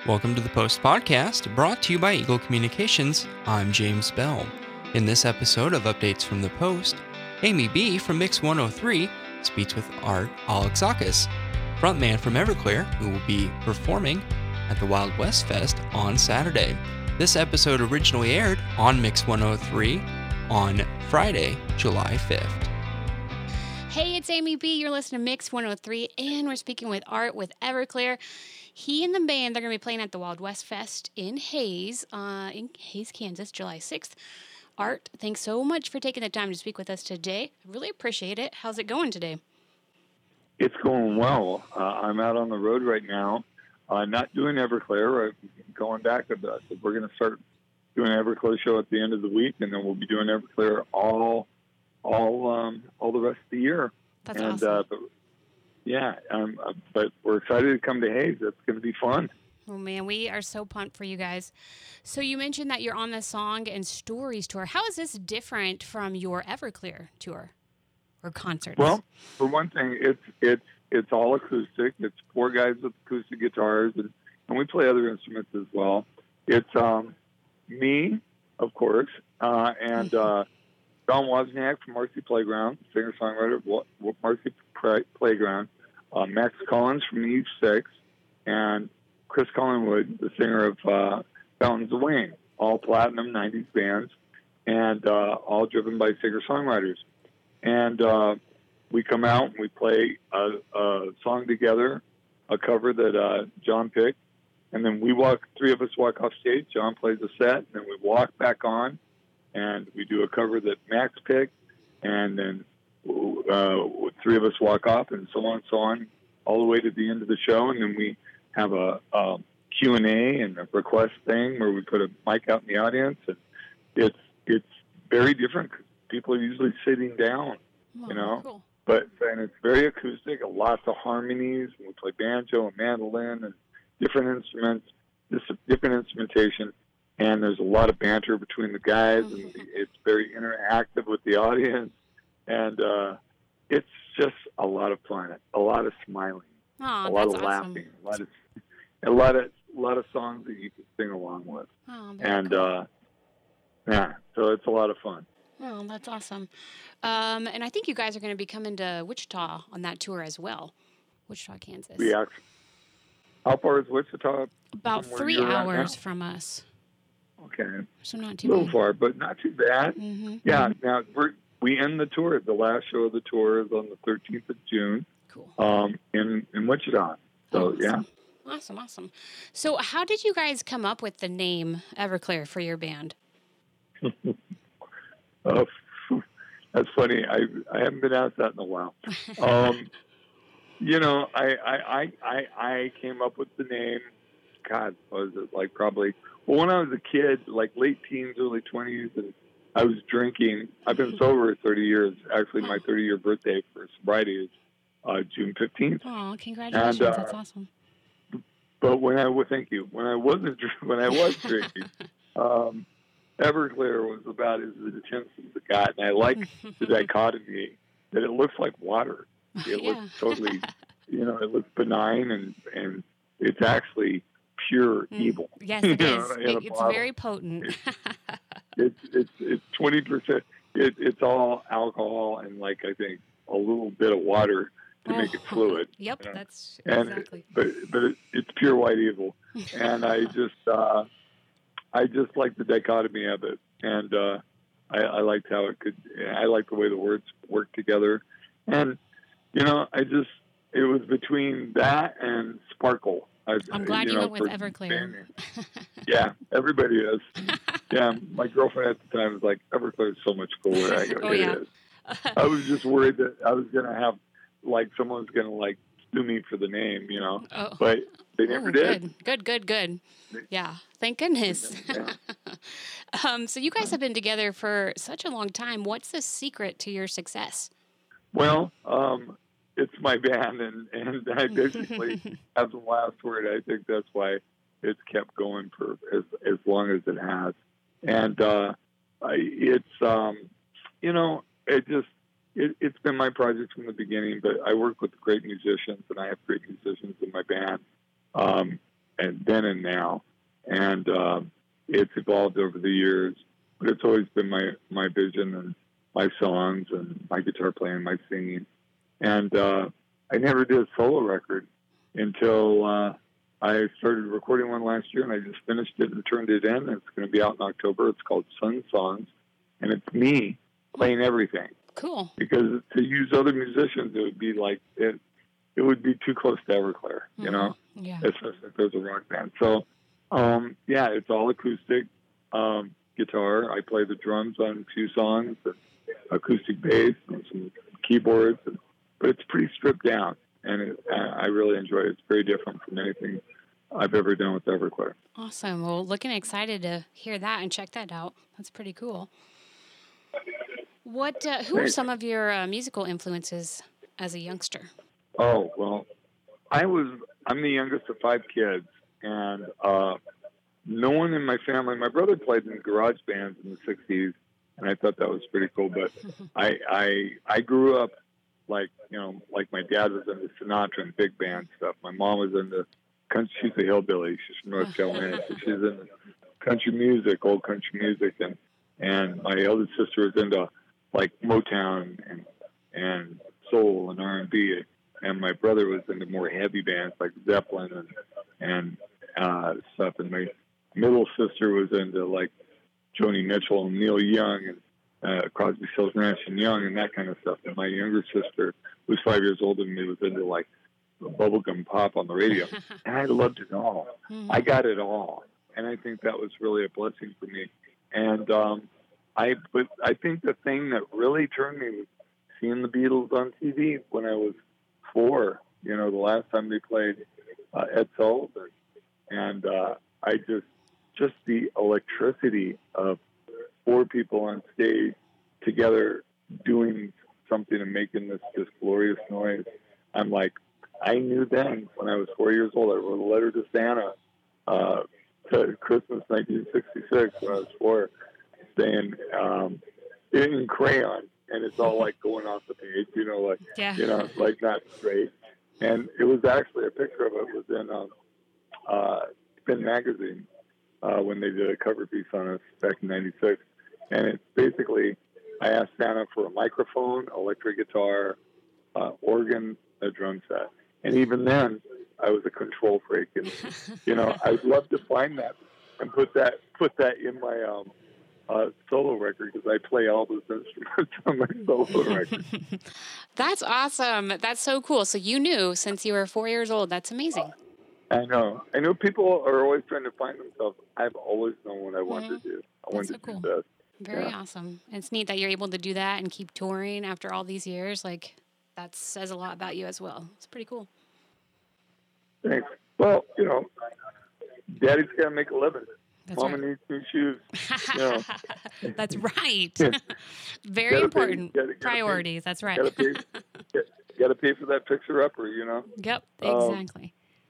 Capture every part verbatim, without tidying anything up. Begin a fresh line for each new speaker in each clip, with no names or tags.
Welcome to the Post Podcast, brought to you by Eagle Communications. I'm James Bell. In this episode of Updates from the Post, Amy B. from Mix one oh three speaks with Art Alexakis, frontman from Everclear, who will be performing at the Wild West Fest on Saturday. This episode originally aired on Mix one oh three on Friday, July fifth.
Hey, it's Amy B. You're listening to Mix one oh three, and we're speaking with Art with Everclear. He and the band, they're going to be playing at the Wild West Fest in Hays, uh, in Hays, Kansas, July sixth. Art, thanks so much for taking the time to speak with us today. I really appreciate it. How's it going today?
It's going well. Uh, I'm out on the road right now, uh, not doing Everclear. I'm going back a bit. We're going to start doing an Everclear show at the end of the week, and then we'll be doing Everclear all all um, all the rest of the year.
That's
and,
awesome.
Uh, but, yeah, um, uh, but we're excited to come to Hays. It's going to be fun.
Oh, man, we are so pumped for you guys. So you mentioned that you're on the Song and Stories tour. How is this different from your Everclear tour or concerts?
Well, for one thing, it's it's it's all acoustic. It's four guys with acoustic guitars, and, and we play other instruments as well. It's um, me, of course, uh, and uh, John Wozniak from Marcy Playground, singer-songwriter of Marcy Playground, uh, Max Collins from Eve Six, and Chris Collingwood, the singer of uh, Fountains of Wayne, all platinum nineties bands, and uh, all driven by singer-songwriters. And uh, we come out and we play a, a song together, a cover that uh, John picked, and then we walk, three of us walk off stage, John plays a set, and then we walk back on, and we do a cover that Max picked, and then uh, three of us walk off, and so on and so on, all the way to the end of the show, and then we have a, a Q and A and a request thing where we put a mic out in the audience, and it's it's very different. People are usually sitting down,
Oh,
you know,
cool.
but and it's very acoustic, lots of harmonies, and we play banjo and mandolin and different instruments, just different instrumentation. And there's a lot of banter between the guys, and it's very interactive with the audience, and uh, it's just a lot of fun, a lot of smiling,
Oh,
a lot
that's
of
awesome.
laughing, a lot of a lot of a lot of songs that you can sing along with,
Oh, very
and
cool.
uh, yeah, so it's a lot of fun.
Oh, that's awesome. Um, and I think you guys are going to be coming to Wichita on that tour as well. Wichita, Kansas.
We actually, how far is Wichita?
About
from where
three
you're at
hours
now?
from us.
Okay,
So not
a
too
little
bad.
far, but not too bad.
Mm-hmm.
Yeah, now we're, we end the tour. The last show of the tour is on the thirteenth of June
Cool.
um, in in Wichita. So
awesome.
yeah.
Awesome, awesome. So how did you guys come up with the name Everclear for your band?
Oh, that's funny. I I haven't been asked that in a while. Um, you know, I, I, I, I, I came up with the name, God, what was it, like probably, well, when I was a kid, like late teens, early twenties, and I was drinking. I've been sober thirty years. Actually, my thirty-year birthday for sobriety is uh, June fifteenth.
Oh, congratulations.
And, uh,
That's awesome.
But when I, well, thank you, when I wasn't, dr- when I was drinking, um, Everclear was about as intense as it got, and I like the dichotomy that it looks like water. It
Yeah.
looks totally, you know, it looks benign, and, and it's actually pure
Mm.
evil.
Yes,
You
it
know,
is.
in a
It, it's
bottle.
very potent.
It's it's it's twenty percent. It, it's all alcohol and like I think a little bit of water to make it
Oh,
fluid.
Yep,
you know?
that's
And
exactly.
but but it, it's pure white evil, and I just uh, I just like the dichotomy of it, and uh, I, I liked how it could. I liked the way the words work together, and you know, I just it was between that and Sparkle. I,
I'm glad you,
know,
went with
for
Everclear.
band name. Yeah, everybody is. Yeah, my girlfriend at the time was like, Everclear is so much cooler. I go,
Oh,
it
yeah.
is. I was just worried that I was going to have, like, someone's going to, like, sue me for the name, you know.
Oh.
But they never
Oh,
did.
Good, good, good, good. Yeah, thank goodness.
Yeah.
um, so you guys have been together for such a long time. What's the secret to your success?
Well, um, it's my band, and, and I basically have the last word. I think that's why it's kept going for as, as long as it has. And uh, I, it's, um, you know, it just, it, it's been my project from the beginning, but I work with great musicians, and I have great musicians in my band. Um, and then and now, and um, it's evolved over the years. But it's always been my my vision and my songs and my guitar playing, my singing, and uh, I never did a solo record until uh, I started recording one last year, and I just finished it and turned it in. It's going to be out in October. It's called Sun Songs, and it's me playing everything.
Cool.
Because to use other musicians, it would be like it. It would be too close to Everclear, you
Mhm.
know,
Yeah.
especially if there's a rock band. So, um, yeah, it's all acoustic um, guitar. I play the drums on a few songs, and acoustic bass, and some keyboards, and, but it's pretty stripped down, and it, I really enjoy it. It's very different from anything I've ever done with Everclear.
Awesome. Well, looking excited to hear that and check that out. That's pretty cool. What? Uh, who are
Thanks.
some of your uh, musical influences as a youngster?
Oh, well, I was, I'm the youngest of five kids, and uh, no one in my family, my brother played in garage bands in the sixties, and I thought that was pretty cool, but I, I, I grew up like, you know, like my dad was into Sinatra and big band stuff. My mom was into country, she's a hillbilly, she's from North Carolina, so she's into country music, old country music, and, and my eldest sister was into like Motown and, and soul and R and B. And my brother was into more heavy bands like Zeppelin and and uh, stuff. And my middle sister was into like Joni Mitchell and Neil Young and uh, Crosby, Stills, Nash and Young and that kind of stuff. And my younger sister, who's five years older than me, was into like bubblegum pop on the radio. And I loved it all.
Mhm.
I got it all, and I think that was really a blessing for me. And um, I, but I think the thing that really turned me was seeing the Beatles on T V when I was four, you know, the last time they played uh, Ed Sullivan. And uh, I just, just the electricity of four people on stage together doing something and making this, this glorious noise. I'm like, I knew then when I was four years old, I wrote a letter to Santa uh, to Christmas nineteen sixty-six when I was four, saying um, in crayon. And it's all like going off the page, you know, like,
Yeah.
you know, like not straight. And it was actually a picture of it was in um, uh, Spin Magazine uh, when they did a cover piece on us back in ninety-six. And it's basically, I asked Santa for a microphone, electric guitar, uh, organ, a drum set. And even then, I was a control freak. And, you know, I'd love to find that and put that, put that in my, um, Uh, solo record because I play all those instruments on my solo record.
That's awesome. That's so cool. So you knew since you were four years old. That's amazing.
I know. I know people are always trying to find themselves. I've always known what I wanted
Mhm.
to do. I
That's
wanted
so
to
cool.
do this.
Very
Yeah.
awesome. It's neat that you're able to do that and keep touring after all these years. Like, that says a lot about you as well. It's pretty cool.
Thanks. Well, you know, Daddy's got to make a living.
That's
Mama
right.
needs new shoes. know.
That's right.
Yeah.
Very
Gotta pay-
important
gotta- gotta pay-
priorities. That's right.
Got to pay. Got to pay for that fixer upper, you know.
Yep,
Um,
exactly.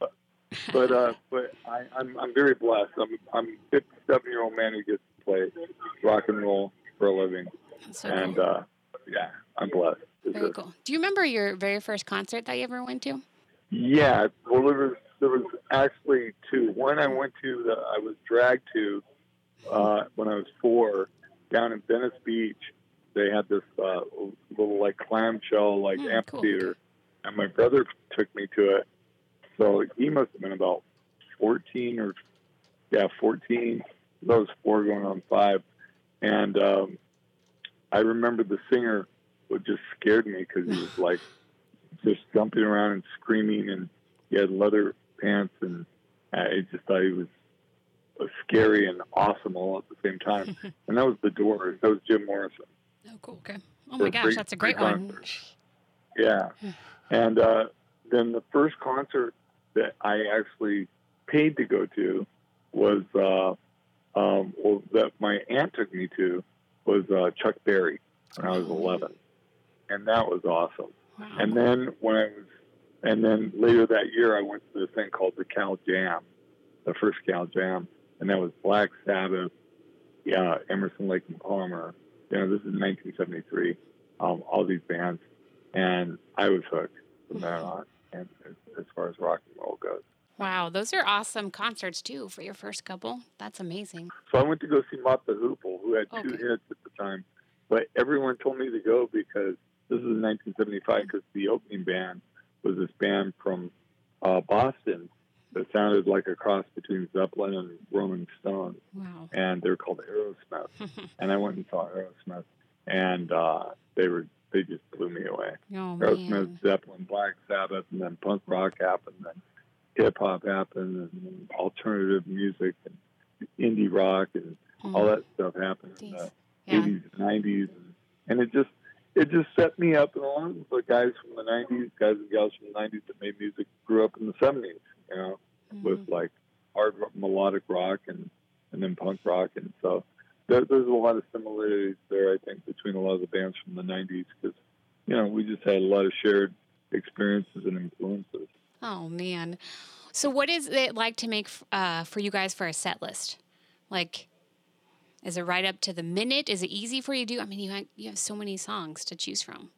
But uh, but I, I'm I'm very blessed. I'm I'm a fifty-seven year old man who gets to play rock and roll for a living,
That's so
and
cool.
uh, yeah, I'm blessed. It's
Very
a-
cool. Do you remember your very first concert that you ever went to?
Yeah, well, there was there was actually two. One I went to that I was dragged to uh, when I was four down in Venice Beach. They had this uh, little like clamshell like
Hmm, cool.
amphitheater, and my brother took me to it. So he must have been about fourteen or yeah, fourteen. I was four going on five, and um, I remember the singer would just scared me because he was like just jumping around and screaming, and he had leather pants, and I just thought he was uh, scary and awesome all at the same time. And that was the Doors. That was Jim Morrison.
Oh, cool. Okay. Oh
For
my gosh,
free-
that's a
free
great one.
concert. Yeah. And uh, then the first concert that I actually paid to go to was, uh, um, well, that my aunt took me to was uh, Chuck Berry when I was eleven. And that was awesome.
Wow.
And then when I was, and then later that year, I went to this thing called the Cal Jam, the first Cal Jam, and that was Black Sabbath, yeah, Emerson, Lake and Palmer. You know, this is nineteen seventy-three. Um, all these bands, and I was hooked from then on. And as, as far as rock and roll goes,
Wow, those are awesome concerts too for your first couple. That's amazing.
So I went to go see Mott the Hoople, who had two
Okay.
hits at the time. But everyone told me to go because this was in nineteen seventy-five, because the opening band was this band from uh, Boston that sounded like a cross between Zeppelin and Rolling Stones.
Wow.
And they were called Aerosmith. And I went and saw Aerosmith, and uh, they were they just blew me away.
Oh,
Aerosmith,
man.
Zeppelin, Black Sabbath, and then punk rock happened, then hip hop happened, and then alternative music and indie rock and all that stuff happened in the
Jeez. Yeah.
eighties and nineties, and, and it just it just set me up. And a lot of the guys from the nineties, guys and gals from the nineties that made music, grew up in the seventies, you know, with like hard rock, melodic rock and and then punk rock, and so there, there's a lot of similarities there, I think, between a lot of the bands from the nineties, because you know we just had a lot of shared experiences and influences.
Oh, man. So what is it like to make uh, for you guys for a set list? Like, is it right up to the minute? Is it easy for you to do? I mean, you have, you have so many songs to choose from.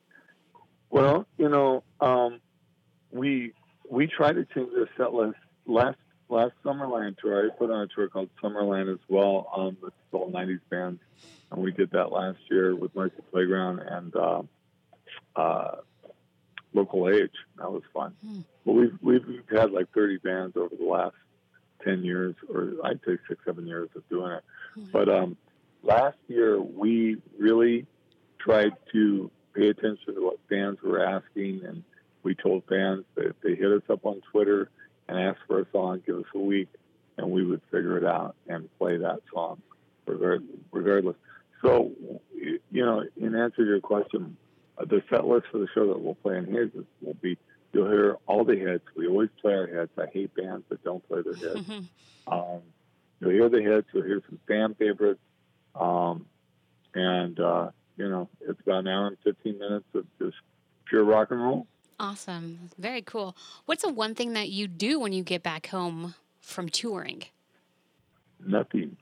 Well, you know, um, we we tried to change the set list last last Summerland tour. I put on a tour called Summerland as well, um, with all nineties bands, and we did that last year with Mercy Playground and uh, uh, Local Age. That was fun.
Hmm.
But we've, we've we've had like thirty bands over the last ten years, or I'd say six, seven years of doing it.
Hmm.
But um, last year we really tried to pay attention to what fans were asking, and we told fans that if they hit us up on Twitter and ask for a song, give us a week, and we would figure it out and play that song regardless. So, you know, in answer to your question, uh, the set list for the show that we'll play in his will be, you'll hear all the hits. We always play our hits. I hate bands that don't play their hits. um, you'll hear the hits. You'll hear some fan favorites. Um, and, uh, you know, it's about an hour and fifteen minutes of just pure rock and roll.
Awesome. Very cool. What's the one thing that you do when you get back home from touring?
Nothing.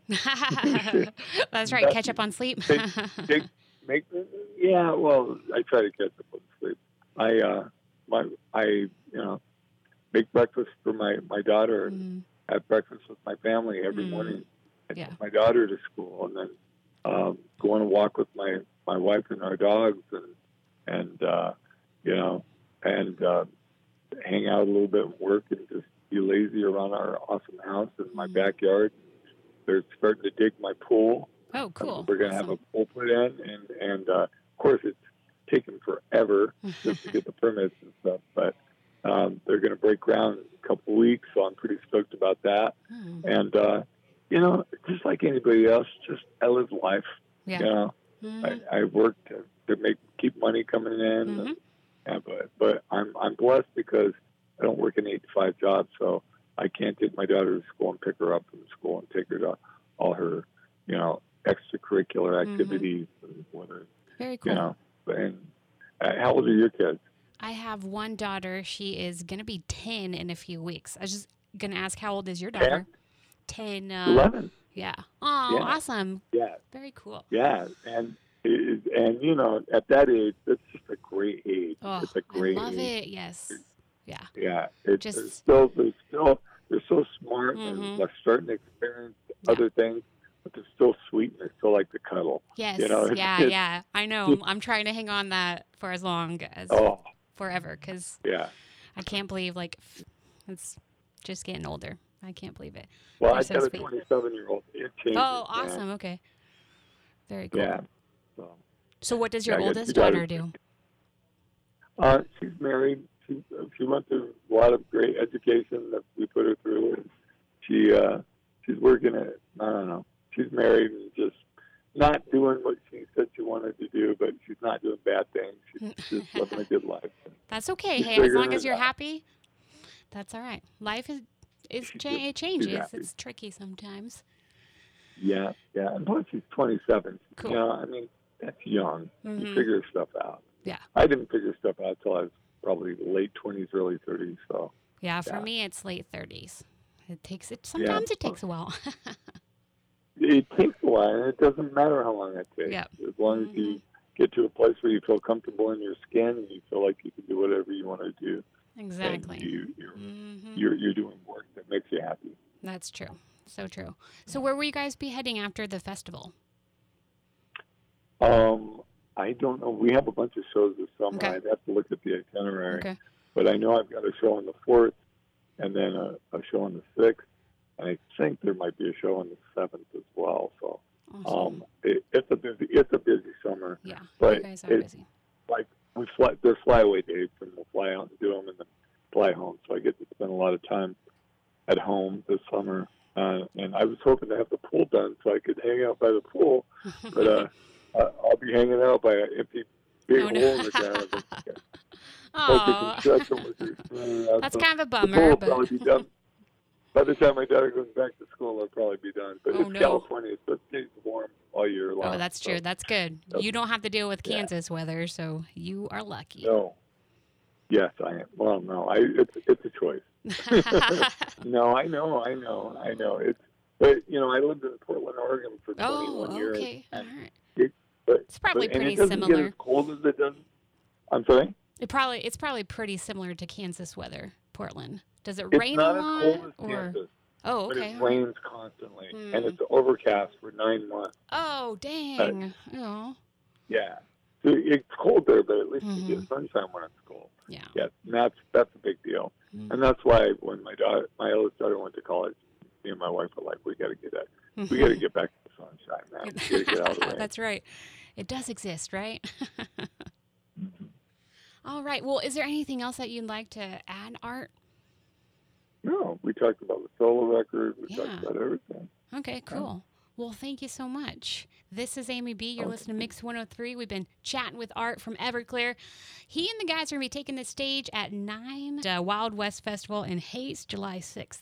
That's right.
Nothing.
Catch up on sleep.
take, take, make, yeah, well, I try to catch up on sleep. I, uh, my, I, you know, make breakfast for my, my daughter and
Mm.
have breakfast with my family every
Mm.
morning. I
Yeah.
take my daughter to school, and then um, go on a walk with my, my wife and our dogs, and, and uh, you know, and uh, hang out a little bit and work and just be lazy around our awesome house in my
Mm.
backyard. They're starting to dig my pool.
Oh, cool.
We're going to
Awesome.
have a pool put in, and, and uh, of course it's taken forever just to get the permits and stuff, but um, they're going to break ground in a couple of weeks, so I'm pretty stoked about that.
Mm.
And, uh, you know, just like anybody else, just I live life.
Yeah.
You know,
Mhm.
I, I work to, to make keep money coming in,
Mhm.
and, and, but but I'm I'm blessed because I don't work an eight to five job, so I can't take my daughter to school and pick her up from school and take her to all her, you know, extracurricular
Mhm.
activities and whether
Very cool.
you know. And uh, how old are your kids?
I have one daughter. She is going to be ten in a few weeks. I was just going to ask, how old is your daughter? ten. Uh,
Eleven.
Yeah. Oh,
Yeah.
awesome.
Yeah,
Very cool.
yeah, and it, and you know, at that age, that's just a great age.
Oh,
it's a
I
great
love
age.
it. Yes. Yeah.
Yeah, it's
Just-
they're still they're still they're so smart
Mhm.
and they're starting to experience
Yeah.
other things, but they're still sweet and they still like to cuddle.
Yes.
You know, it's-
yeah.
it's-
Yeah. I know. I'm, I'm trying to hang on that for as long as
Oh,
forever because
yeah.
I can't believe like it's just getting older. I can't believe it.
Well,
They're
I've
so
got a
sweet.
twenty-seven-year-old. It changes.
Oh,
man.
awesome. Okay. Very cool.
Yeah. So,
So what does your
Yeah, I got
oldest
two daughters.
daughter do?
uh, she's married. She she went through a lot of great education that we put her through, and she uh, she's working at I don't know. She's married and just not doing what she said she wanted to do, but she's not doing bad things. She's just living a good life.
That's okay.
She's
Hey, as long
figuring
as
it
you're
out.
happy, that's all right. Life is is
She's
cha-
just-
it changes.
happy.
It's tricky sometimes.
Yeah, yeah. And plus, she's twenty-seven.
Cool.
You know, I mean, that's young. You
Mhm.
figure stuff out.
Yeah.
I didn't figure stuff out till I was probably late twenties, early thirties. So
Yeah, for
Yeah.
me it's late thirties. It takes it sometimes it takes a while.
it takes a while, and it doesn't matter how long it takes.
Yeah.
As long as you get to a place where you feel comfortable in your skin and you feel like you can do whatever you want to do,
Exactly.
And you, you're,
hmm
you're you're doing work that makes you happy.
That's true. So true. So where will you guys be heading after the festival?
Um, I don't know. We have a bunch of shows this summer.
Okay.
I'd have to look at the itinerary.
Okay.
But I know I've got a show on the fourth, and then a, a show on the sixth, and I think there might be a show on the seventh as well. So,
Awesome.
um, it, it's a busy it's a busy summer.
Yeah.
but
You guys are
it-
busy.
Like we fly, they're flyaway dates, and we'll fly out and do them, and then fly home. So I get to spend a lot of time at home this summer. Uh, and I was hoping to have the pool done so I could hang out by the pool, but uh, uh, I'll be hanging out by an empty big
Oh,
hole
no.
in the ground. Hope
Aw.
the construction workers. Uh,
That's
so
kind of a
the pool
bummer,
will
but
probably be done. By the time my daughter goes back to school, it'll probably be done. But
Oh,
it's
no.
California, so it stays warm all year long.
oh, that's
so,
true. That's good.
Yep.
You don't have to deal with
Yeah.
Kansas weather, so you are lucky.
No. Yes, I am. Well, no, I it's it's a choice. No, I know, I know, I know. It's but you know, I lived in Portland, Oregon for twenty-one
oh,
years.
okay. All
and
right.
it- but,
It's probably
but, and
pretty
it doesn't
similar.
get as cold as it does. I'm sorry.
It probably it's probably pretty similar to Kansas weather, Portland. Does it
It's
rain
not
a
as
lot?
cold as
or
Kansas,
oh,
but
okay.
it rains constantly,
Hmm.
and it's overcast for nine months.
Oh, dang. Oh,
Yeah, so it's cold there, but at least you
Mhm.
get sunshine when it's cold.
yeah.
Yeah, and that's that's a big deal,
Mhm.
and that's why when my daughter, my eldest daughter, went to college, me and my wife were like, we got to get that, we got to get back to the sunshine, man. We got to get out of the rain.
That's right. It does exist, right?
Mhm.
All right. Well, is there anything else that you'd like to add, Art?
No, we talked about the solo record. We
Yeah.
talked about everything.
Okay, cool. Well, thank you so much. This is Amy B. You're
Okay.
listening to Mix one oh three. We've been chatting with Art from Everclear. He and the guys are going to be taking the stage at nine uh, Wild West Festival in Hayes, July sixth.